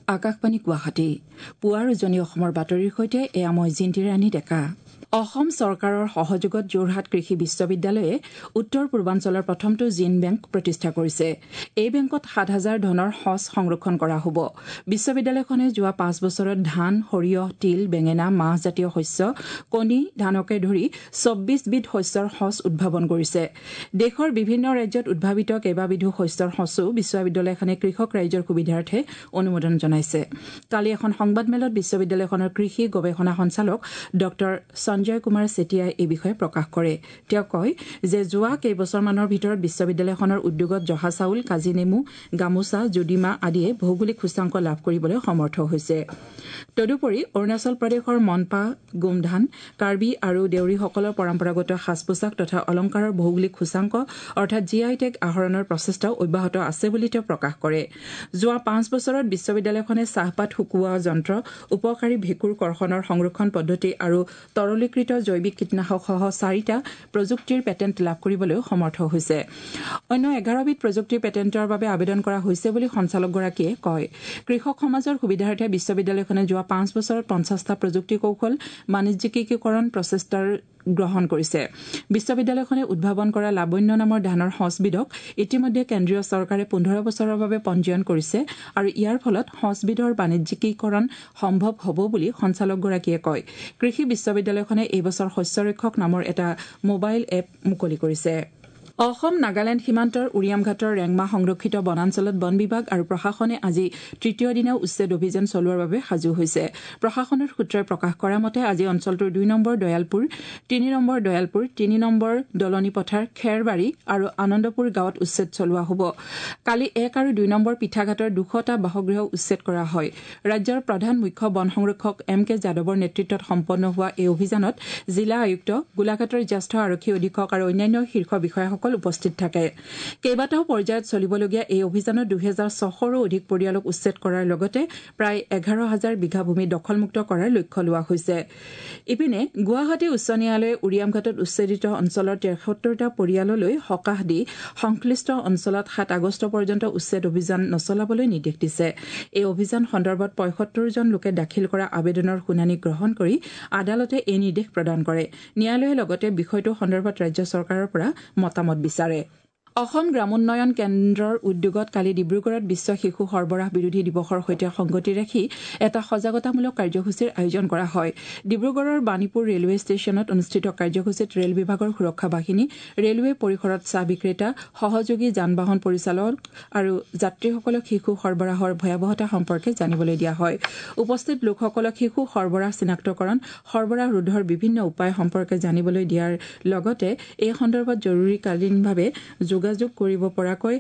আকাশবাণী গুৱাহাটী পুৱাৰ উজনি অসমৰ বাতৰিৰ সৈতে এয়া মই জিন্তি ৰাণী ডেকা। অসম চৰকাৰৰ সহযোগত যোৰহাট কৃষি বিশ্ববিদ্যালয়ে উত্তৰ পূৰ্বাঞ্চলৰ প্ৰথমটো জিন বেংক প্ৰতিষ্ঠা কৰিছে। এই বেংকত ৭,০০০ ধনৰ সঁচ সংৰক্ষণ কৰা হ'ব। বিশ্ববিদ্যালয়খনে যোৱা ৫ বছৰত ধান, সৰিয়হ, তিল, বেঙেনা, মাহজাতীয় শস্য, কণী, ধানকে ধৰি ২৪ বিধ শস্যৰ সঁচ উদ্ভাৱন কৰিছে। দেশৰ বিভিন্ন ৰাজ্যত উদ্ভাৱিত কেইবাবিধো শস্যৰ সঁচো বিশ্ববিদ্যালয়খনে কৃষক ৰাইজৰ সুবিধাৰ্থে অনুমোদন জনাইছে। কালি এখন সংবাদমেলত বিশ্ববিদ্যালয়খনৰ কৃষি গৱেষণা সঞ্চালক ড সঞ্জয় কুমাৰ চেতিয়াই এই বিষয়ে প্ৰকাশ কৰে। তেওঁ কয় যে যোৱা কেইবছৰমানৰ ভিতৰত বিশ্ববিদ্যালয়খনৰ উদ্যোগত জহা চাউল, কাজি নেমু, গামোচা, জুদিমা আদিয়ে ভৌগোলিক সূচাংক লাভ কৰিবলৈ সমৰ্থ হৈছে। তদুপৰি অৰুণাচল প্ৰদেশৰ মনপা, গোমধান, কাৰ্বি আৰু দেউৰীসকলৰ পৰম্পৰাগত সাজ পোছাক তথা অলংকাৰৰ ভৌগোলিক সূচাংক অৰ্থাৎ GI টেগ আহৰণৰ প্ৰচেষ্টাও অব্যাহত আছে বুলি তেওঁ প্ৰকাশ কৰে। যোৱা ৫ বছৰত বিশ্ববিদ্যালয়খনে চাহপাত শুকুওৱা যন্ত্ৰ, উপকাৰী ভেঁকুৰ কৰ্ষণৰ সংৰক্ষণ পদ্ধতি আৰু তৰলীকৃত জৈৱিক কীটনাশকসহ ৪টা প্ৰযুক্তিৰ পেটেণ্ট লাভ কৰিবলৈ সমৰ্থ হৈছে। অন্য ১১বিধ প্ৰযুক্তিৰ পেটেণ্টৰ বাবে আবেদন কৰা হৈছে বুলি সঞ্চালকগৰাকীয়ে কয়। কৃষক সমাজৰ সুবিধাৰ্থে বিশ্ববিদ্যালয়খনে যোৱা ৫ বছৰত ৫০টা প্ৰযুক্তি কৌশল বাণিজ্যিকীকৰণ প্ৰচেষ্টাৰ গ্ৰহণ কৰিছে। বিশ্ববিদ্যালয়খনে উদ্ভাৱন কৰা লাৱণ্য নামৰ ধানৰ সঁচবিধক ইতিমধ্যে কেন্দ্ৰীয় চৰকাৰে ১৫ বছৰৰ বাবে পঞ্জীয়ন কৰিছে আৰু ইয়াৰ ফলত সঁচবিধৰ বাণিজ্যিকীকৰণ সম্ভৱ হ'ব বুলি সঞ্চালকগৰাকীয়ে কয়। কৃষি বিশ্ববিদ্যালয়খনে এই বছৰ শস্য ৰক্ষক নামৰ এটা মোবাইল এপ মুকলি কৰিছে। অসম নাগালেণ্ড সীমান্তৰ উৰিয়ামঘাটৰ ৰেংমা সংৰক্ষিত বনাঞ্চলত বন বিভাগ আৰু প্ৰশাসনে আজি তৃতীয় দিনাও উচ্ছেদ অভিযান চলোৱাৰ বাবে সাজু হৈছে। প্ৰশাসনৰ সূত্ৰই প্ৰকাশ কৰা মতে আজি অঞ্চলটোৰ ২ number Dayalpur, ৩ number Dayalpur, ৩ number Dalani Pathar, Kherbari আৰু আনন্দপুৰ গাঁৱত উচ্ছেদ চলোৱা হ'ব। কালি ১ আৰু ২ নম্বৰ পিঠাঘাটৰ ২০০টা বাসগৃহ উচ্ছেদ কৰা হয়। ৰাজ্যৰ প্ৰধান মুখ্য বন সংৰক্ষক MK যাদৱৰ নেতৃত্বত সম্পন্ন হোৱা এই অভিযানত জিলা আয়ুক্ত, গোলাঘাটৰ জ্যেষ্ঠ আৰক্ষী অধীক্ষক আৰু অন্যান্য শীৰ্ষ বিষয়াসকল উপস্থিত থাকে। কেইবাটাও পৰ্যায়ত চলিবলগীয়া এই অভিযানত ২৬০০ৰো অধিক পৰিয়ালক উচ্ছেদ কৰাৰ লগতে প্ৰায় ১১,০০০ বিঘা ভূমি দখলমুক্ত কৰাৰ লক্ষ্য লোৱা হৈছে। ইপিনে গুৱাহাটী উচ্চ ন্যায়ালয়ে উৰিয়ামঘাটত উচ্ছেদিত অঞ্চলৰ ৭৩টা পৰিয়াললৈ সকাহ দি সংশ্লিষ্ট অঞ্চলত ৭ আগষ্ট পৰ্যন্ত উচ্ছেদ অভিযান নচলাবলৈ নিৰ্দেশ দিছে। এই অভিযান সন্দৰ্ভত ৭৫ জন লোকে দাখিল কৰা আবেদনৰ শুনানি গ্ৰহণ কৰি আদালতে এই নিৰ্দেশ প্ৰদান কৰে। ন্যায়ালয়ে লগতে বিষয়টো সন্দৰ্ভত ৰাজ্য চৰকাৰৰ পৰা মতামত বিচাৰে। অসম গ্ৰামোন্নয়ন কেন্দ্ৰৰ উদ্যোগত কালি ডিব্ৰুগড়ত বিশ্ব শিশু সৰবৰাহ বিৰোধী দিৱসৰ সৈতে সংগতি ৰাখি এটা সজাগতামূলক কাৰ্যসূচীৰ আয়োজন কৰা হয়। ডিব্ৰুগড়ৰ বাণীপুৰ ৰেলৱে ষ্টেচনত অনুষ্ঠিত কাৰ্যসূচীত ৰেল বিভাগৰ সুৰক্ষা বাহিনী, ৰেলৱে পৰিসৰত চাহ বিক্ৰেতা, সহযোগী যান বাহন পৰিচালক আৰু যাত্ৰীসকলক শিশু সৰবৰাহৰ ভয়াৱহতা সম্পৰ্কে জানিবলৈ দিয়া হয়। উপস্থিত লোকসকলক শিশু সৰবৰাহ চিনাক্তকৰণ, সৰবৰাহ ৰোধৰ বিভিন্ন উপায় সম্পৰ্কে জানিবলৈ দিয়াৰ লগতে এই সন্দৰ্ভত জৰুৰীকালীনভাৱে যোগাযোগ কৰিব পৰাকৈ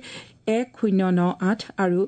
1098 আৰু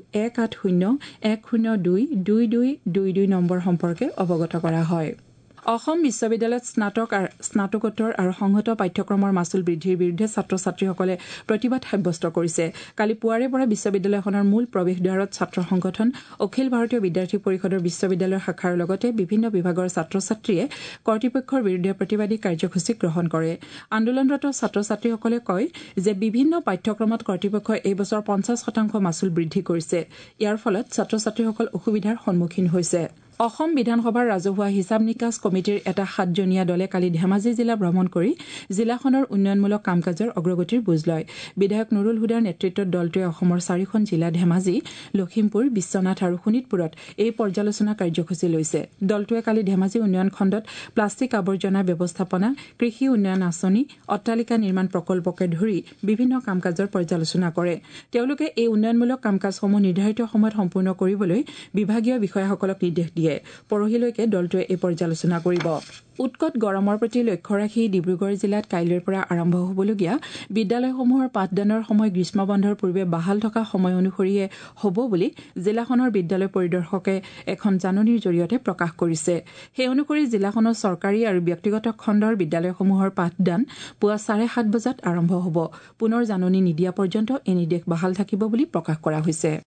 180-102-2222 নম্বৰ সম্পৰ্কে অৱগত কৰা হয়। অসম বিশ্ববিদ্যালয়ত স্নাতকোত্তৰ আৰু সংহত পাঠ্যক্ৰমৰ মাচুল বৃদ্ধিৰ বিৰুদ্ধে ছাত্ৰ ছাত্ৰীসকলে প্ৰতিবাদ সাব্যস্ত কৰিছে। কালি পুৱাৰে পৰা বিশ্ববিদ্যালয়খনৰ মূল প্ৰৱেশদ্বাৰত ছাত্ৰ সংগঠন, অখিল ভাৰতীয় বিদ্যাৰ্থী পৰিষদৰ বিশ্ববিদ্যালয়ৰ শাখাৰ লগতে বিভিন্ন বিভাগৰ ছাত্ৰ ছাত্ৰীয়ে কৰ্তৃপক্ষৰ বিৰুদ্ধে প্ৰতিবাদী কাৰ্যসূচী গ্ৰহণ কৰে। আন্দোলনৰত ছাত্ৰ ছাত্ৰীসকলে কয় যে বিভিন্ন পাঠ্যক্ৰমত কৰ্তৃপক্ষই এই বছৰ ৫০% মাচুল বৃদ্ধি কৰিছে। ইয়াৰ ফলত ছাত্ৰ ছাত্ৰীসকল অসুবিধাৰ সন্মুখীন হৈছে। অসম বিধানসভাৰ ৰাজহুৱা হিচাপ নিকাচ কমিটিৰ এটা ৭জনীয়া দলে কালি ধেমাজি জিলা ভ্ৰমণ কৰি জিলাখনৰ উন্নয়নমূলক কাম কাজৰ অগ্ৰগতিৰ বুজ লয়। বিধায়ক নুৰুল হুদাৰ নেতৃত্বত দলটোৱে অসমৰ ৪খন জিলা ধেমাজি, লখিমপুৰ, বিশ্বনাথ আৰু শোণিতপুৰত এই পৰ্যালোচনা কাৰ্যসূচী লৈছে। দলটোৱে কালি ধেমাজি উন্নয়ন খণ্ডত প্লাষ্টিক আৱৰ্জনা ব্যৱস্থাপনা, কৃষি উন্নয়ন আঁচনি, অট্টালিকা নিৰ্মাণ প্ৰকল্পকে ধৰি বিভিন্ন কাম কাজৰ পৰ্যালোচনা কৰে। তেওঁলোকে এই উন্নয়নমূলক কাম কাজসমূহ নিৰ্ধাৰিত সময়ত সম্পূৰ্ণ কৰিবলৈ বিভাগীয় বিষয়াসকলক নিৰ্দেশ দিয়ে। পৰহিলৈকে দলটোৱে এই পৰ্যালোচনা কৰিব। উৎকট গৰমৰ প্ৰতি লক্ষ্য ৰাখি ডিব্ৰুগড় জিলাত কাইলৈৰ পৰা আৰম্ভ হ'বলগীয়া বিদ্যালয়সমূহৰ পাঠদানৰ সময় গ্ৰীষ্ম বন্ধৰ পূৰ্বে বাহাল থকা সময় অনুসৰিয়ে হ'ব বুলি জিলাখনৰ বিদ্যালয় পৰিদৰ্শকে এখন জাননীৰ জৰিয়তে প্ৰকাশ কৰিছে। সেই অনুসৰি জিলাখনৰ চৰকাৰী আৰু ব্যক্তিগত খণ্ডৰ বিদ্যালয়সমূহৰ পাঠদান পুৱা 7:30 বজাত আৰম্ভ হ'ব। পুনৰ জাননী নিদিয়া পৰ্যন্ত এই নিৰ্দেশ বাহাল থাকিব বুলি প্ৰকাশ কৰা হৈছে।